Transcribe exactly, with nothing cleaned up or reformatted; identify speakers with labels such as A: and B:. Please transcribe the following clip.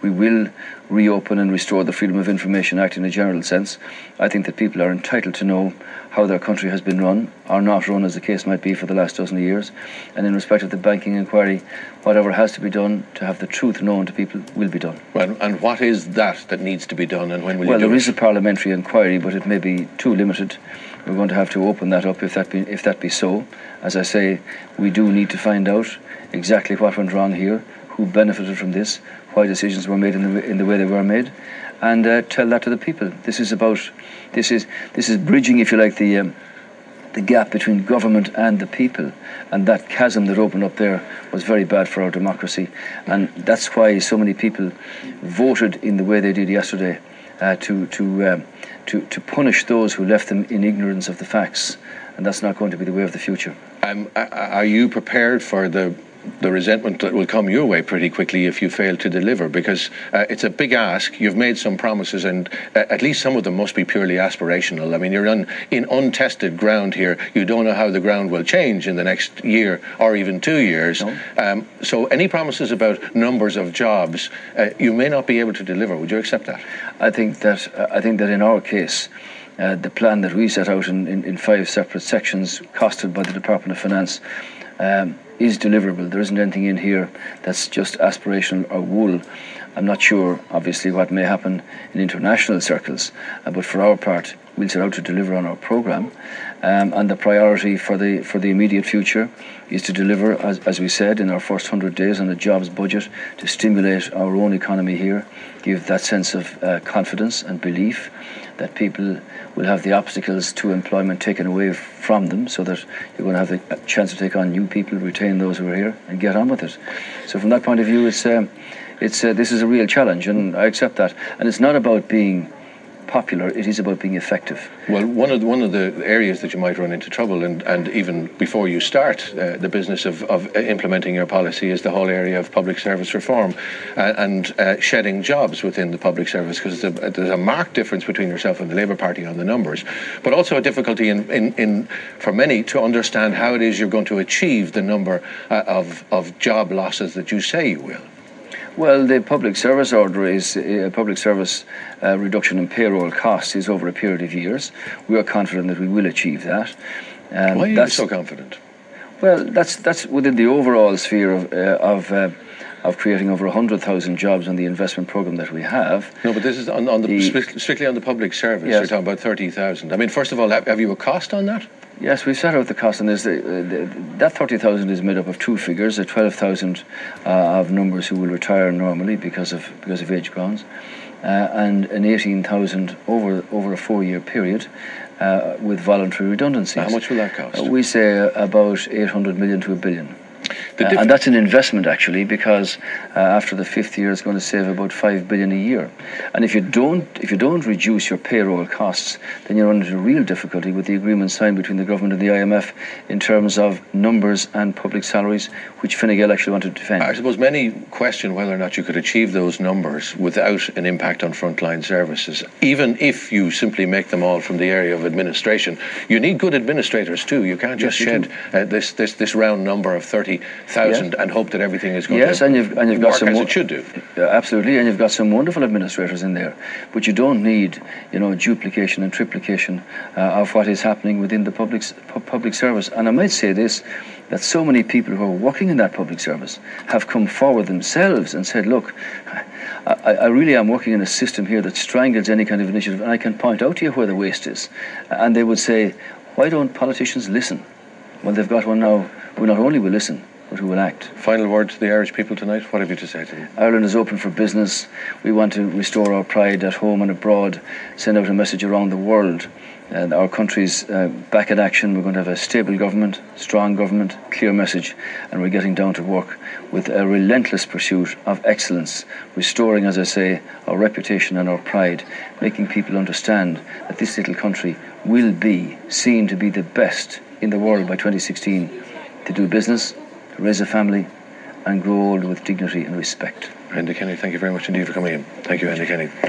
A: we will reopen and restore the Freedom of Information Act in a general sense. I think that people are entitled to know how their country has been run, or not run as the case might be, for the last dozen of years. And in respect of the banking inquiry, whatever has to be done to have the truth known to people will be done.
B: Well, and what is that that needs to be done, and when will
A: well,
B: you do it?
A: Well, there is a parliamentary inquiry, but it may be too limited. We're going to have to open that up if that be, if that be so. As I say, we do need to find out exactly what went wrong here, who benefited from this, why decisions were made in the, in the way they were made, and uh, tell that to the people. This is about, this is this is bridging, if you like, the um, the gap between government and the people, and that chasm that opened up there was very bad for our democracy, and that's why so many people voted in the way they did yesterday, uh, to to um, to to punish those who left them in ignorance of the facts, and that's not going to be the way of the future.
B: Um, are you prepared for the the resentment that will come your way pretty quickly if you fail to deliver? Because uh, it's a big ask. You've made some promises, and uh, at least some of them must be purely aspirational. I mean, you're on, in untested ground here. You don't know how the ground will change in the next year or even two years.
A: No.
B: Um, so any promises about numbers of jobs, uh, you may not be able to deliver. Would you accept that?
A: I think that uh, I think that in our case, uh, the plan that we set out in, in, in five separate sections, costed by the Department of Finance, um, is deliverable. There isn't anything in here that's just aspirational or wool. I'm not sure, obviously, what may happen in international circles, uh, but for our part, we'll set out to deliver on our programme. Um, and the priority for the for the immediate future is to deliver, as, as we said, in our first one hundred days on a jobs budget, to stimulate our own economy here, give that sense of uh, confidence and belief that people will have the obstacles to employment taken away from them, so that you're going to have the chance to take on new people, retain those who are here, and get on with it. So from that point of view, it's um, it's uh, this is a real challenge, and I accept that. And it's not about being popular, it is about being effective.
B: Well, one of the, one of the areas that you might run into trouble, and, and even before you start uh, the business of, of implementing your policy, is the whole area of public service reform uh, and uh, shedding jobs within the public service, because there's a, there's a marked difference between yourself and the Labour Party on the numbers, but also a difficulty in, in, in for many to understand how it is you're going to achieve the number uh, of, of job losses that you say you will.
A: Well, the public service order is a public service uh, reduction in payroll costs is over a period of years. We are confident that we will achieve that.
B: Um, Why are you so confident?
A: Well, that's that's within the overall sphere of uh, of uh, of creating over one hundred thousand jobs on the investment programme that we have.
B: No, but this is on, on the, the strictly on the public service.
A: Yes.
B: You're talking about thirty thousand. I mean, first of all, have, have you a cost on that?
A: Yes, we set out the cost on this. The, the, that thirty thousand is made up of two figures: the twelve thousand uh, of numbers who will retire normally because of because of age grounds, uh, and an eighteen thousand over over a four-year period uh, with voluntary redundancies.
B: How much will that cost?
A: Uh, we say uh, about eight hundred million to a billion. Uh, and that's an investment, actually, because uh, after the fifth year, it's going to save about five billion a year. And if you don't, if you don't reduce your payroll costs, then you're under real difficulty with the agreement signed between the government and the I M F in terms of numbers and public salaries, which Fine Gael actually wanted to defend.
B: I suppose many question whether or not you could achieve those numbers without an impact on frontline services, even if you simply make them all from the area of administration. You need good administrators too. You can't just
A: yes,
B: shed uh, this this this round number of thirty thousand yes. and hope that everything is going
A: yes,
B: to
A: and you've, and you've
B: work
A: got some
B: as
A: wo-
B: it should do.
A: Uh, absolutely, and you've got some wonderful administrators in there. But you don't need, you know, duplication and triplication uh, of what is happening within the public pu- public service. And I might say this, that so many people who are working in that public service have come forward themselves and said, look, I, I really am working in a system here that strangles any kind of initiative, and I can point out to you where the waste is. And they would say, why don't politicians listen? Well, they've got one now who not only will listen, but who will act.
B: Final word to the Irish people tonight. What have you to say to them?
A: Ireland is open for business. We want to restore our pride at home and abroad, send out a message around the world. And our country's uh, back in action. We're going to have a stable government, strong government, clear message, and we're getting down to work with a relentless pursuit of excellence, restoring, as I say, our reputation and our pride, making people understand that this little country will be seen to be the best in the world by twenty sixteen, to do business, to raise a family, and grow old with dignity and respect.
B: Enda Kenny, thank you very much indeed for coming in. Thank you, Enda Kenny.